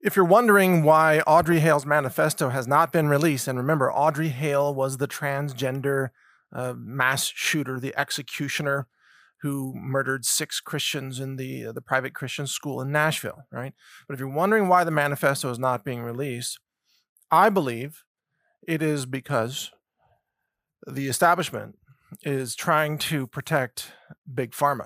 If you're wondering why Audrey Hale's manifesto has not been released, and remember, Audrey Hale was the transgender mass shooter, the executioner who murdered 6 Christians in the private Christian school in Nashville, right? But if you're wondering why the manifesto is not being released, I believe it is because the establishment is trying to protect Big Pharma.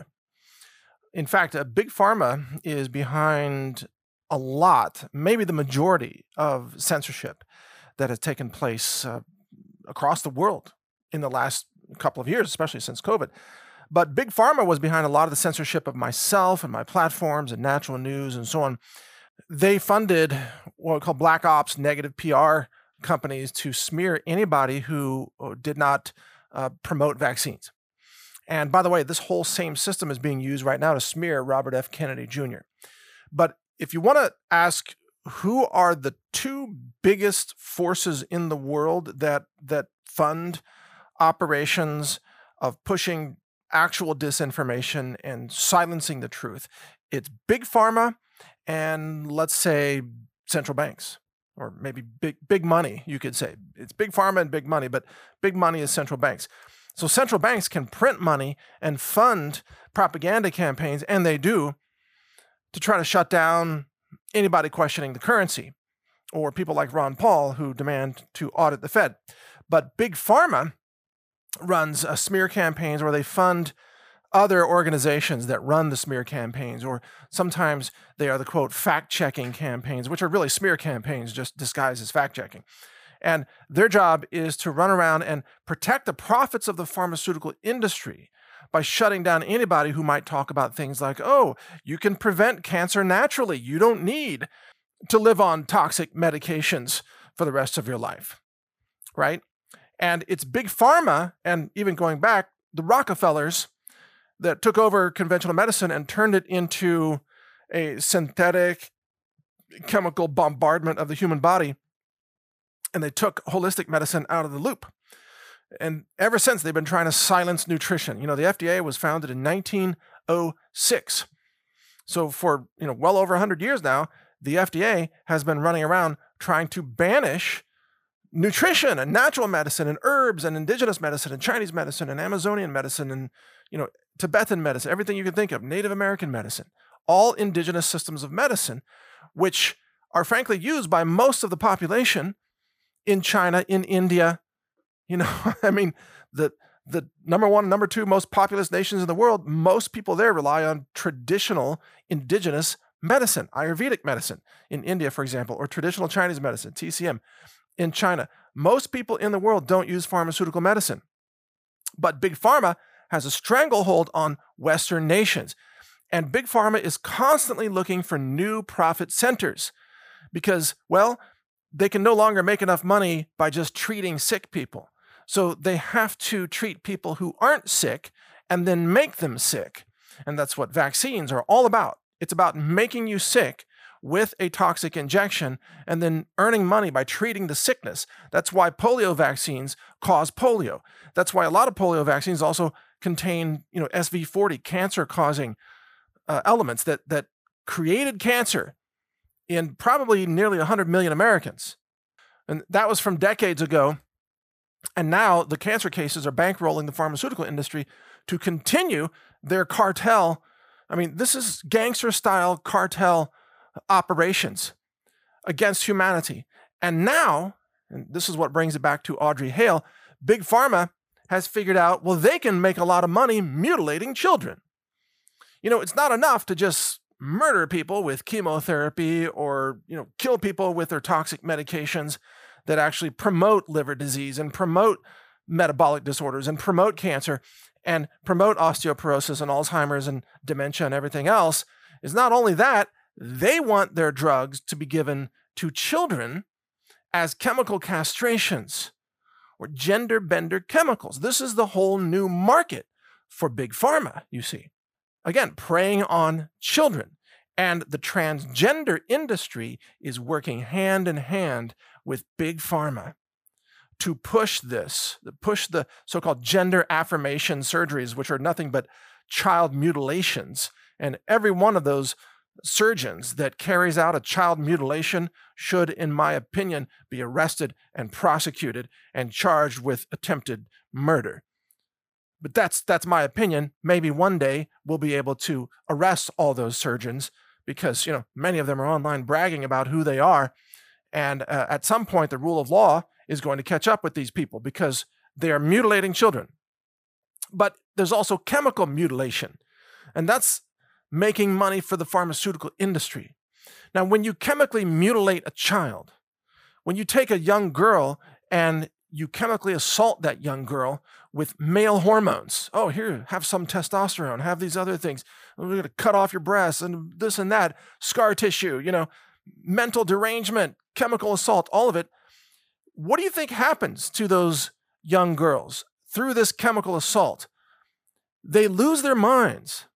In fact, Big Pharma is behind a lot, maybe the majority of censorship that has taken place across the world in the last couple of years, especially since COVID. But Big Pharma was behind a lot of the censorship of myself and my platforms and Natural News and so on. They funded what we call black ops, negative PR companies to smear anybody who did not promote vaccines. And by the way, this whole same system is being used right now to smear Robert F. Kennedy Jr. But if you want to ask who are the 2 biggest forces in the world that fund operations of pushing actual disinformation and silencing the truth, it's Big Pharma and, let's say, central banks, or maybe big money, you could say. It's Big Pharma and big money, but big money is central banks. So central banks can print money and fund propaganda campaigns, and they do, to try to shut down anybody questioning the currency, or people like Ron Paul who demand to audit the Fed. But Big Pharma runs smear campaigns where they fund other organizations that run the smear campaigns, or sometimes they are the, quote, fact-checking campaigns, which are really smear campaigns just disguised as fact-checking. And their job is to run around and protect the profits of the pharmaceutical industry by shutting down anybody who might talk about things like, oh, you can prevent cancer naturally. You don't need to live on toxic medications for the rest of your life, right? And it's Big Pharma, and even going back, the Rockefellers that took over conventional medicine and turned it into a synthetic chemical bombardment of the human body. And they took holistic medicine out of the loop. And ever since, they've been trying to silence nutrition. You know, the FDA was founded in 1906. So for, well over 100 years now, the FDA has been running around trying to banish nutrition and natural medicine and herbs and indigenous medicine and Chinese medicine and Amazonian medicine and, Tibetan medicine, everything you can think of, Native American medicine, all indigenous systems of medicine, which are frankly used by most of the population in China, in India. I mean, the number 1 and number 2 most populous nations in the world, most people there rely on traditional indigenous medicine, Ayurvedic medicine in India, for example, or traditional Chinese medicine, TCM, in China. Most people in the world don't use pharmaceutical medicine. But Big Pharma has a stranglehold on Western nations. And Big Pharma is constantly looking for new profit centers because, well, they can no longer make enough money by just treating sick people. So they have to treat people who aren't sick and then make them sick. And that's what vaccines are all about. It's about making you sick with a toxic injection and then earning money by treating the sickness. That's why polio vaccines cause polio. That's why a lot of polio vaccines also contain, SV40, cancer-causing elements that created cancer in probably nearly 100 million Americans. And that was from decades ago. And now the cancer cases are bankrolling the pharmaceutical industry to continue their cartel. I mean, this is gangster-style cartel operations against humanity. And now, and this is what brings it back to Audrey Hale, Big Pharma has figured out, well, they can make a lot of money mutilating children. It's not enough to just murder people with chemotherapy or, kill people with their toxic medications that actually promote liver disease and promote metabolic disorders and promote cancer and promote osteoporosis and Alzheimer's and dementia and everything else. Is not only that, they want their drugs to be given to children as chemical castrations or gender bender chemicals. This is the whole new market for Big Pharma, you see. Again, preying on children. And the transgender industry is working hand in hand with Big Pharma to push the so-called gender affirmation surgeries, which are nothing but child mutilations. And every one of those surgeons that carries out a child mutilation should, in my opinion, be arrested and prosecuted and charged with attempted murder. But that's my opinion. Maybe one day we'll be able to arrest all those surgeons because, many of them are online bragging about who they are. And at some point, the rule of law is going to catch up with these people because they are mutilating children. But there's also chemical mutilation, and that's making money for the pharmaceutical industry. Now, when you chemically mutilate a child, when you take a young girl and you chemically assault that young girl with male hormones. Oh, here, have some testosterone, have these other things. We're going to cut off your breasts and this and that, scar tissue, mental derangement, chemical assault, all of it. What do you think happens to those young girls through this chemical assault? They lose their minds.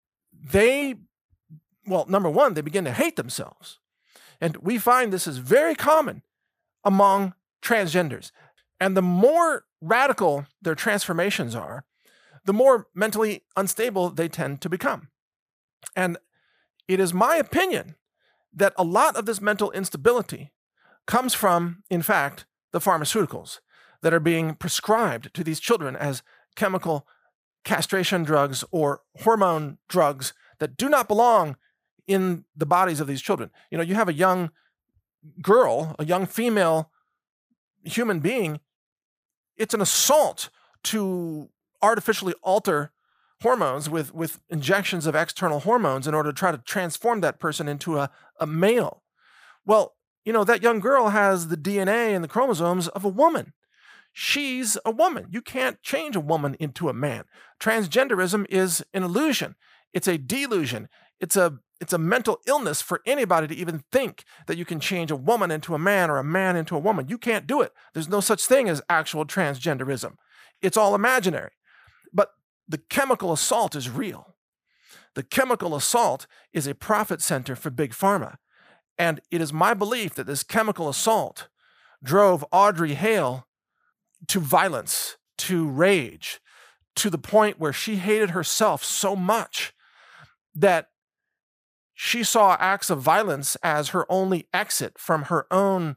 Number one, they begin to hate themselves. And we find this is very common among transgenders. And the more radical their transformations are, the more mentally unstable they tend to become. And it is my opinion that a lot of this mental instability comes from, in fact, the pharmaceuticals that are being prescribed to these children as chemical castration drugs or hormone drugs that do not belong in the bodies of these children. You have a young girl, a young female human being. It's an assault to artificially alter hormones with injections of external hormones in order to try to transform that person into a male. Well, that young girl has the DNA and the chromosomes of a woman. She's a woman. You can't change a woman into a man. Transgenderism is an illusion. It's a delusion. It's a mental illness for anybody to even think that you can change a woman into a man or a man into a woman. You can't do it. There's no such thing as actual transgenderism. It's all imaginary. But the chemical assault is real. The chemical assault is a profit center for Big Pharma. And it is my belief that this chemical assault drove Audrey Hale to violence, to rage, to the point where she hated herself so much that she saw acts of violence as her only exit from her own,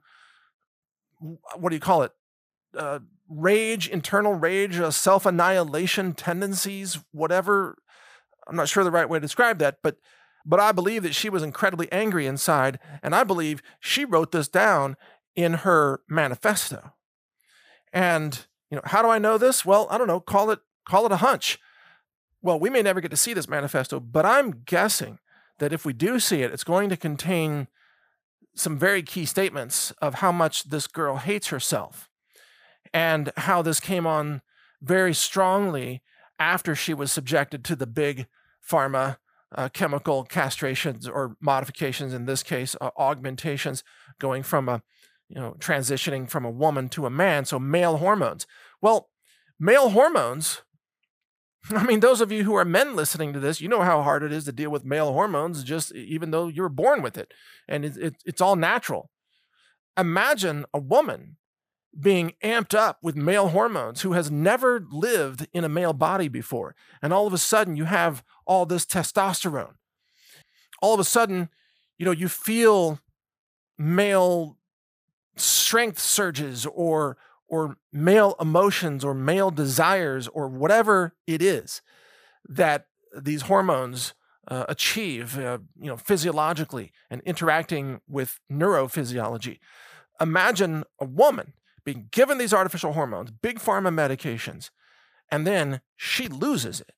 rage, internal rage, self-annihilation tendencies, whatever. I'm not sure the right way to describe that, but I believe that she was incredibly angry inside, and I believe she wrote this down in her manifesto. And, how do I know this? Well, I don't know, call it a hunch. Well, we may never get to see this manifesto, but I'm guessing that if we do see it, it's going to contain some very key statements of how much this girl hates herself and how this came on very strongly after she was subjected to the Big Pharma chemical castrations or modifications, in this case, augmentations, going from transitioning from a woman to a man, so male hormones. Well, male hormones, those of you who are men listening to this, you know how hard it is to deal with male hormones, just even though you were born with it. And it's all natural. Imagine a woman being amped up with male hormones who has never lived in a male body before. And all of a sudden, you have all this testosterone. All of a sudden, you feel male strength surges or male emotions or male desires or whatever it is that these hormones achieve, physiologically and interacting with neurophysiology. Imagine a woman being given these artificial hormones, Big Pharma medications, and then she loses it.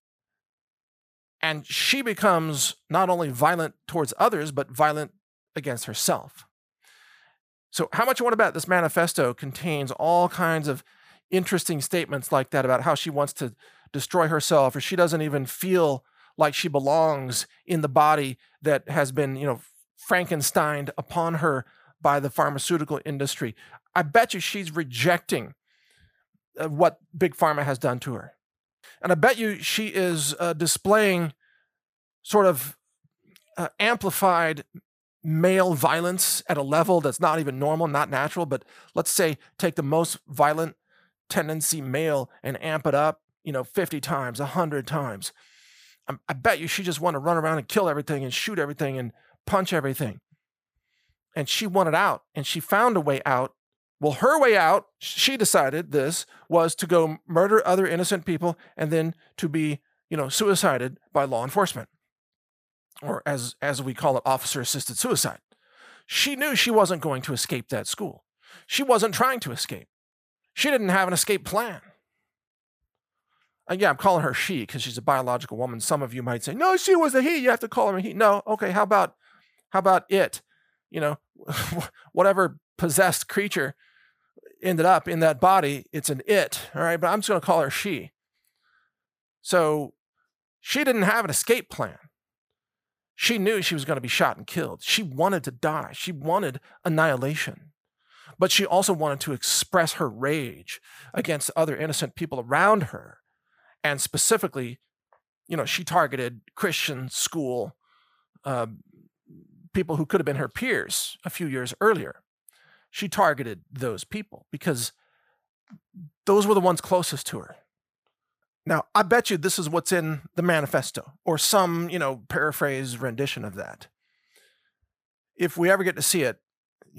And she becomes not only violent towards others, but violent against herself. So how much you want to bet this manifesto contains all kinds of interesting statements like that about how she wants to destroy herself, or she doesn't even feel like she belongs in the body that has been, Frankensteined upon her by the pharmaceutical industry. I bet you she's rejecting what Big Pharma has done to her. And I bet you she is displaying sort of amplified male violence at a level that's not even normal, not natural, but let's say take the most violent tendency male and amp it up, 50 times, 100 times. I bet you she just wanted to run around and kill everything and shoot everything and punch everything. And she wanted out, and she found a way out. Well, her way out, she decided this, was to go murder other innocent people and then to be, suicided by law enforcement, or as we call it, officer-assisted suicide. She knew she wasn't going to escape that school. She wasn't trying to escape. She didn't have an escape plan. Yeah, I'm calling her she because she's a biological woman. Some of you might say, no, she was a he. You have to call her a he. No, okay, how about it? Whatever possessed creature ended up in that body, it's an it, all right? But I'm just going to call her she. So she didn't have an escape plan. She knew she was going to be shot and killed. She wanted to die. She wanted annihilation. But she also wanted to express her rage against other innocent people around her. And specifically, she targeted Christian school people who could have been her peers a few years earlier. She targeted those people because those were the ones closest to her. Now, I bet you this is what's in the manifesto or some, paraphrase rendition of that. If we ever get to see it,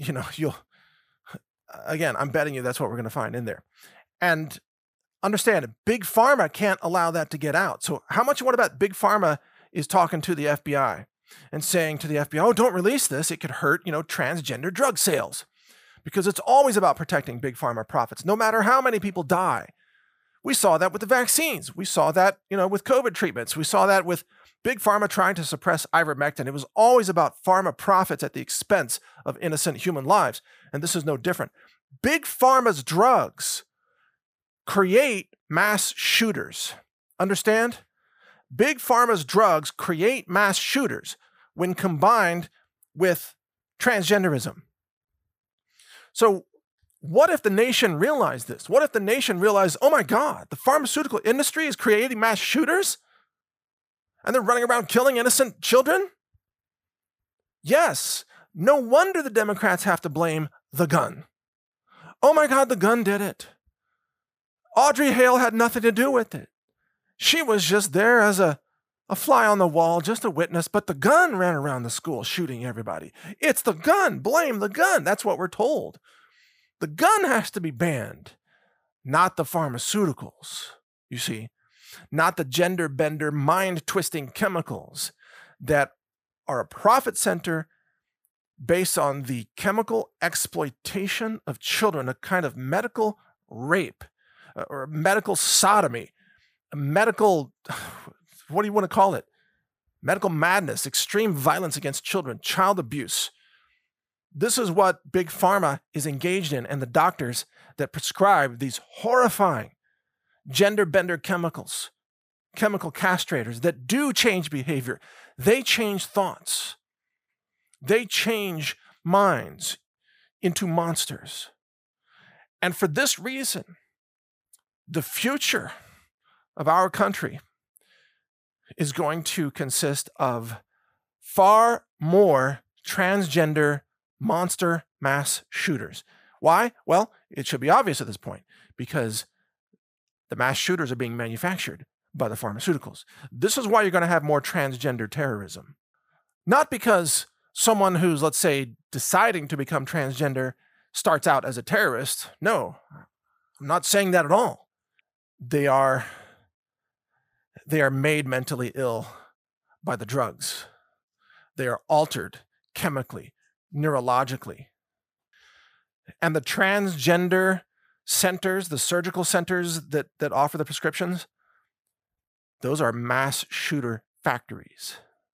again, I'm betting you that's what we're going to find in there. And understand, Big Pharma can't allow that to get out. So how much, what about Big Pharma is talking to the FBI and saying to the FBI, oh, don't release this. It could hurt, transgender drug sales. Because it's always about protecting Big Pharma profits, no matter how many people die. We saw that with the vaccines. We saw that, with COVID treatments. We saw that with Big Pharma trying to suppress ivermectin. It was always about pharma profits at the expense of innocent human lives. And this is no different. Big Pharma's drugs create mass shooters. Understand? Big Pharma's drugs create mass shooters when combined with transgenderism. So what if the nation realized this? What if the nation realized, oh my God, the pharmaceutical industry is creating mass shooters and they're running around killing innocent children? Yes, no wonder the Democrats have to blame the gun. Oh my God, the gun did it. Audrey Hale had nothing to do with it. She was just there as a fly on the wall, just a witness, but the gun ran around the school shooting everybody. It's the gun. Blame the gun. That's what we're told. The gun has to be banned, not the pharmaceuticals, you see, not the gender bender, mind-twisting chemicals that are a profit center based on the chemical exploitation of children, a kind of medical rape or medical sodomy, a medical, what do you want to call it? Medical madness, extreme violence against children, child abuse. This is what Big Pharma is engaged in, and the doctors that prescribe these horrifying gender bender chemicals, chemical castrators that do change behavior. They change thoughts. They change minds into monsters. And for this reason, the future of our country is going to consist of far more transgender monster mass shooters. Why? Well, it should be obvious at this point, because the mass shooters are being manufactured by the pharmaceuticals. This is why you're going to have more transgender terrorism. Not because someone who's, let's say, deciding to become transgender starts out as a terrorist. No, I'm not saying that at all. They are made mentally ill by the drugs. They are altered chemically, neurologically. And the transgender centers, the surgical centers that offer the prescriptions, those are mass shooter factories.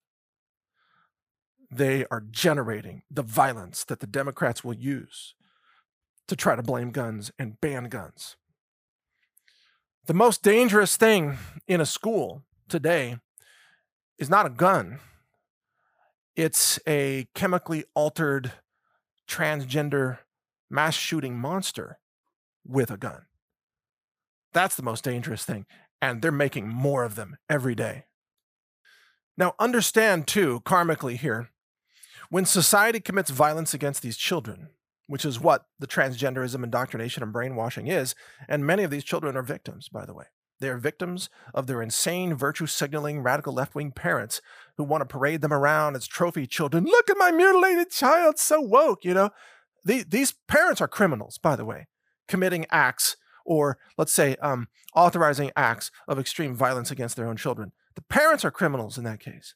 They are generating the violence that the Democrats will use to try to blame guns and ban guns. The most dangerous thing in a school today is not a gun. It's a chemically altered transgender mass shooting monster with a gun. That's the most dangerous thing. And they're making more of them every day. Now, understand too, karmically here, when society commits violence against these children, which is what the transgenderism, indoctrination, and brainwashing is, and many of these children are victims, by the way. They are victims of their insane virtue-signaling radical left-wing parents who want to parade them around as trophy children. Look at my mutilated child, so woke, These parents are criminals, by the way, committing acts or, let's say, authorizing acts of extreme violence against their own children. The parents are criminals in that case.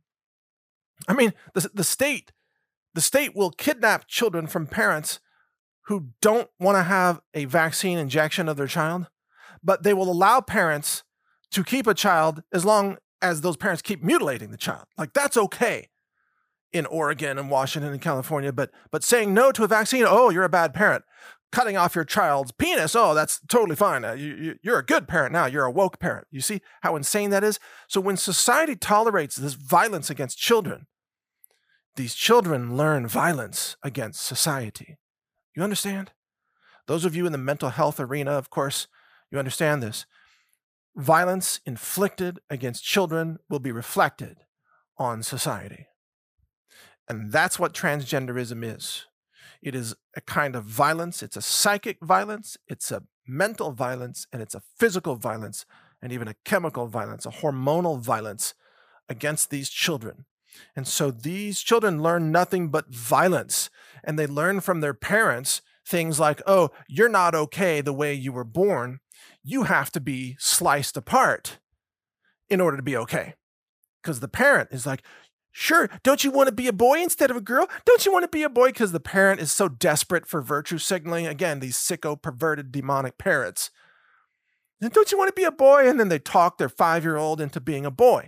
I mean, the state will kidnap children from parents who don't want to have a vaccine injection of their child, but they will allow parents to keep a child as long as those parents keep mutilating the child. Like, that's okay in Oregon and Washington and California, but saying no to a vaccine, oh, you're a bad parent. Cutting off your child's penis, oh, that's totally fine. You're a good parent now. You're a woke parent. You see how insane that is? So when society tolerates this violence against children, these children learn violence against society. You understand? Those of you in the mental health arena, of course, you understand this. Violence inflicted against children will be reflected on society. And that's what transgenderism is. It is a kind of violence. It's a psychic violence, it's a mental violence, and it's a physical violence, and even a chemical violence, a hormonal violence against these children. And so these children learn nothing but violence, and they learn from their parents things like, oh, you're not okay the way you were born. You have to be sliced apart in order to be okay. Because the parent is like, sure, don't you want to be a boy instead of a girl? Don't you want to be a boy? Because the parent is so desperate for virtue signaling. Again, these sicko, perverted, demonic parents. Don't you want to be a boy? And then they talk their 5-year-old into being a boy.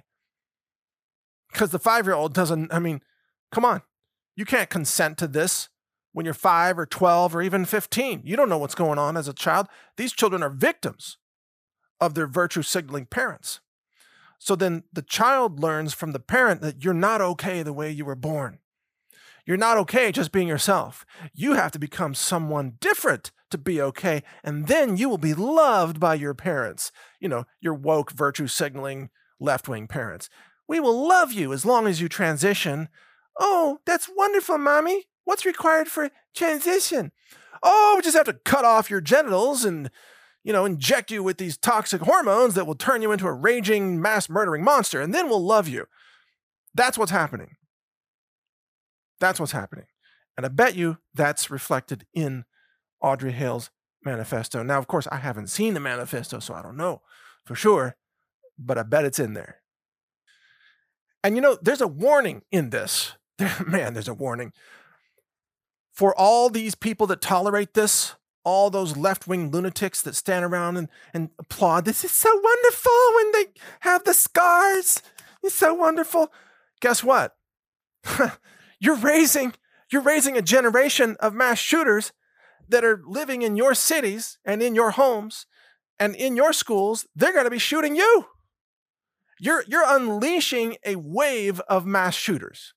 Because the 5-year-old doesn't, come on. You can't consent to this when you're 5 or 12 or even 15. You don't know what's going on as a child. These children are victims of their virtue signaling parents. So then the child learns from the parent that you're not okay the way you were born. You're not okay just being yourself. You have to become someone different to be okay, and then you will be loved by your parents. Your woke, virtue signaling, left-wing parents. We will love you as long as you transition. Oh, that's wonderful, Mommy. What's required for transition? Oh, we just have to cut off your genitals and inject you with these toxic hormones that will turn you into a raging, mass-murdering monster, and then we'll love you. That's what's happening. That's what's happening. And I bet you that's reflected in Audrey Hale's manifesto. Now, of course, I haven't seen the manifesto, so I don't know for sure, but I bet it's in there. And there's a warning in this. Man, there's a warning. For all these people that tolerate this, all those left-wing lunatics that stand around and applaud, this is so wonderful when they have the scars. It's so wonderful. Guess what? You're raising a generation of mass shooters that are living in your cities and in your homes and in your schools. They're going to be shooting you. You're unleashing a wave of mass shooters.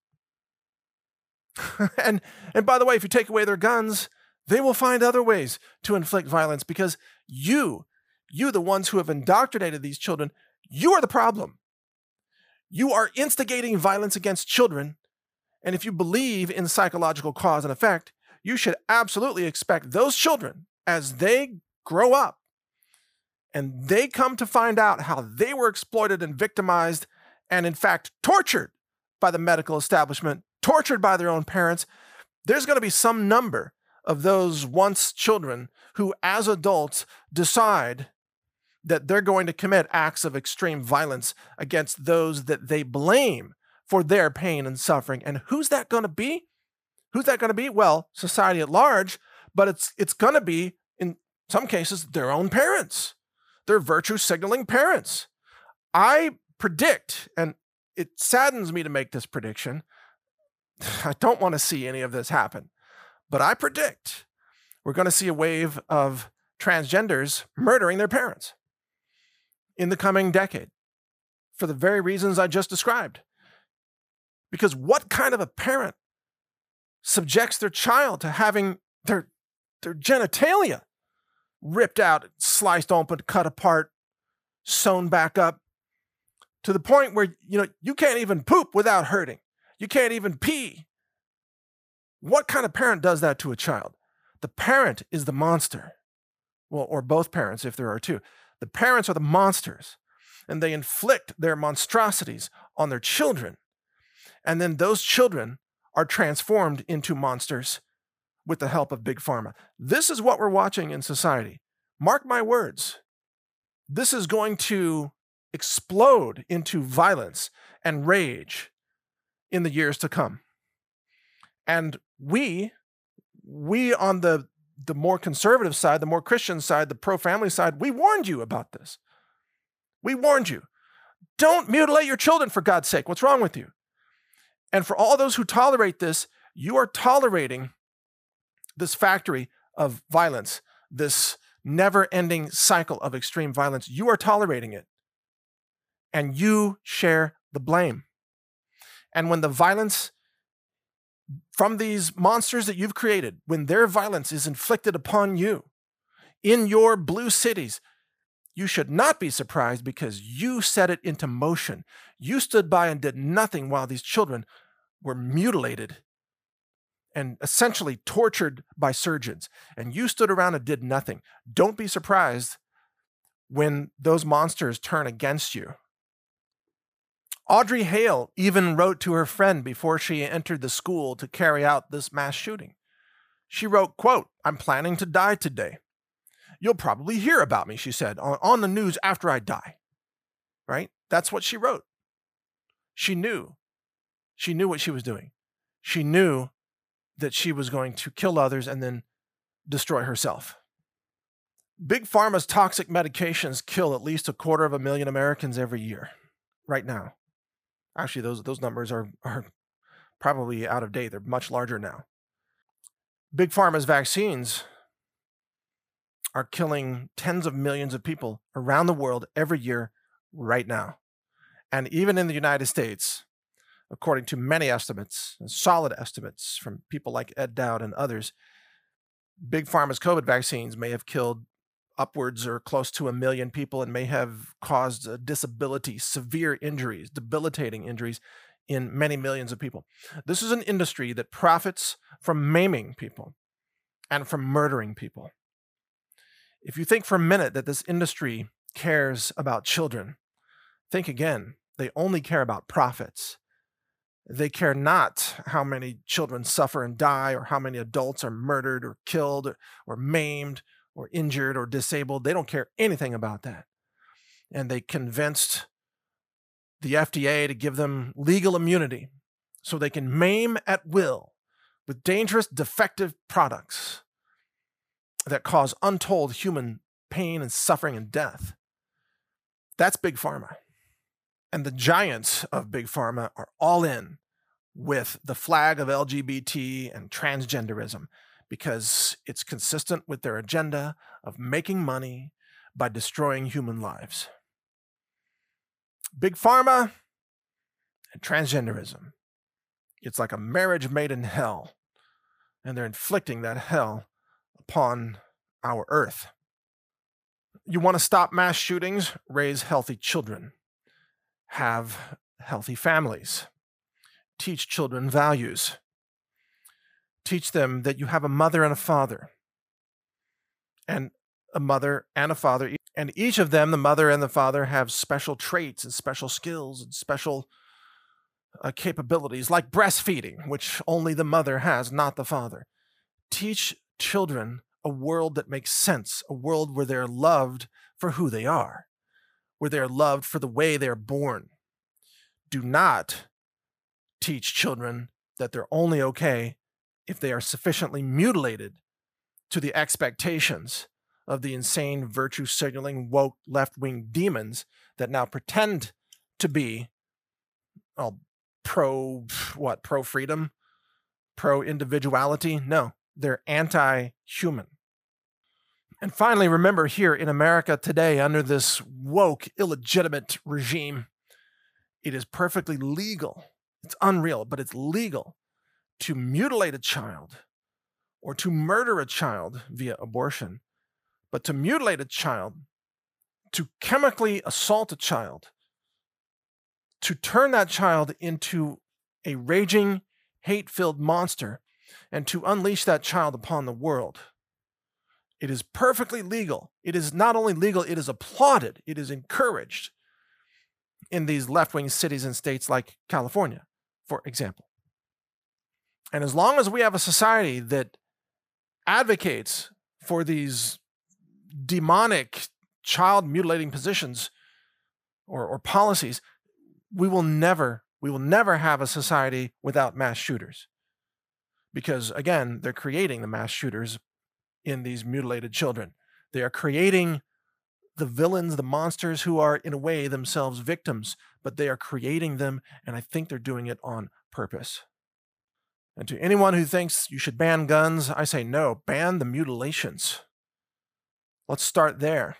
and by the way, if you take away their guns, they will find other ways to inflict violence because you, the ones who have indoctrinated these children, you are the problem. You are instigating violence against children. And if you believe in psychological cause and effect, you should absolutely expect those children, as they grow up and they come to find out how they were exploited and victimized and, in fact, tortured by the medical establishment, tortured by their own parents, there's going to be some number of those once children who, as adults, decide that they're going to commit acts of extreme violence against those that they blame for their pain and suffering. And who's that going to be? Who's that going to be? Well, society at large, but it's going to be, in some cases, their own parents, their virtue signaling parents. I predict, and it saddens me to make this prediction, I don't want to see any of this happen, but I predict we're going to see a wave of transgenders murdering their parents in the coming decade for the very reasons I just described. Because what kind of a parent subjects their child to having their genitalia ripped out, sliced open, cut apart, sewn back up, to the point where you can't even poop without hurting. You can't even pee. What kind of parent does that to a child? The parent is the monster. Well, or both parents if there are two. The parents are the monsters, and they inflict their monstrosities on their children. And then those children are transformed into monsters with the help of Big Pharma. This is what we're watching in society. Mark my words. This is going to explode into violence and rage in the years to come. And we on the more conservative side, the more Christian side, the pro-family side, we warned you about this. We warned you. Don't mutilate your children, for God's sake. What's wrong with you? And for all those who tolerate this, you are tolerating this factory of violence, this never-ending cycle of extreme violence. You are tolerating it. And you share the blame. And when the violence from these monsters that you've created, when their violence is inflicted upon you in your blue cities, you should not be surprised because you set it into motion. You stood by and did nothing while these children were mutilated and essentially tortured by surgeons. And you stood around and did nothing. Don't be surprised when those monsters turn against you. Audrey Hale even wrote to her friend before she entered the school to carry out this mass shooting. She wrote, quote, "I'm planning to die today. You'll probably hear about me," she said, on the news after I die. Right? That's what she wrote. She knew. She knew what she was doing. She knew that she was going to kill others and then destroy herself. Big Pharma's toxic medications kill at least 250,000 Americans every year, right now. Actually, those numbers are probably out of date. They're much larger now. Big Pharma's vaccines are killing tens of millions of people around the world every year right now. And even in the United States, according to many estimates, solid estimates from people like Ed Dowd and others, Big Pharma's COVID vaccines may have killed upwards or close to 1 million people and may have caused disability, severe injuries, debilitating injuries in many millions of people. This is an industry that profits from maiming people and from murdering people. If you think for a minute that this industry cares about children, think again. They only care about profits. They care not how many children suffer and die, or how many adults are murdered or killed or maimed or injured or disabled. They don't care anything about that. And they convinced the FDA to give them legal immunity so they can maim at will with dangerous, defective products that cause untold human pain and suffering and death. That's Big Pharma. And the giants of Big Pharma are all in with the flag of LGBT and transgenderism because it's consistent with their agenda of making money by destroying human lives. Big Pharma and transgenderism. It's like a marriage made in hell, and they're inflicting that hell upon our earth. You want to stop mass shootings? Raise healthy children. Have healthy families. Teach children values. Teach them that you have a mother and a father. And a mother and a father. And each of them, the mother and the father, have special traits and special skills and special capabilities, like breastfeeding, which only the mother has, not the father. Teach children a world that makes sense, a world where they're loved for who they are, where they're loved for the way they're born. Do not teach children that they're only okay if they are sufficiently mutilated to the expectations of the insane virtue-signaling woke left-wing demons that now pretend to be pro-freedom, pro-individuality. No, they're anti-human. And finally, remember, here in America today, under this woke, illegitimate regime, it is perfectly legal. It's unreal, but it's legal to mutilate a child or to murder a child via abortion. But to mutilate a child, to chemically assault a child, to turn that child into a raging, hate-filled monster, and to unleash that child upon the world, It is perfectly legal. It is not only legal, it is applauded. It is encouraged in these left-wing cities and states like California, for example. And as long as we have a society that advocates for these demonic child mutilating positions or policies, we will never have a society without mass shooters. Because again, they're creating the mass shooters in these mutilated children. They are creating the villains, the monsters who are in a way themselves victims, but they are creating them, and I think they're doing it on purpose. And to anyone who thinks you should ban guns, I say no, ban the mutilations. Let's start there.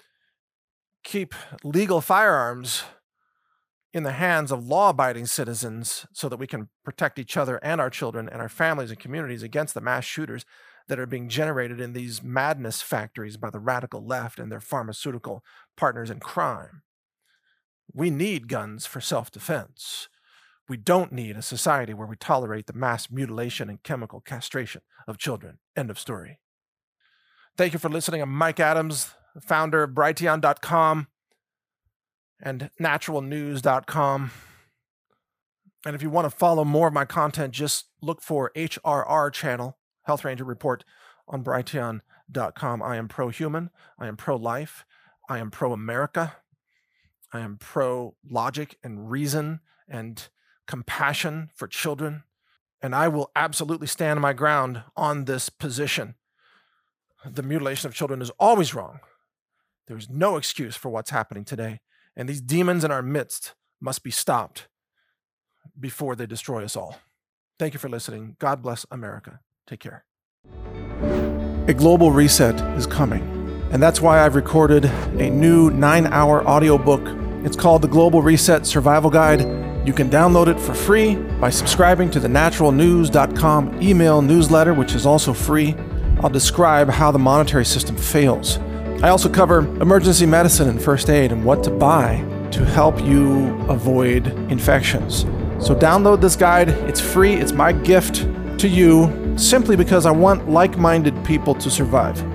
Keep legal firearms in the hands of law-abiding citizens so that we can protect each other and our children and our families and communities against the mass shooters that are being generated in these madness factories by the radical left and their pharmaceutical partners in crime. We need guns for self-defense. We don't need a society where we tolerate the mass mutilation and chemical castration of children. End of story. Thank you for listening. I'm Mike Adams, founder of Brighteon.com and naturalnews.com. And if you want to follow more of my content, just look for HRR channel, Health Ranger Report, on Brighteon.com. I am pro-human. I am pro-life. I am pro-America. I am pro-logic and reason and compassion for children. And I will absolutely stand my ground on this position. The mutilation of children is always wrong. There's no excuse for what's happening today. And these demons in our midst must be stopped before they destroy us all. Thank you for listening. God bless America. Take care. A global reset is coming, and that's why I've recorded a new 9-hour audiobook. It's called The Global Reset Survival Guide. You can download it for free by subscribing to the naturalnews.com email newsletter, which is also free. I'll describe how the monetary system fails. I also cover emergency medicine and first aid and what to buy to help you avoid infections. So download this guide. It's free. It's my gift to you simply because I want like-minded people to survive.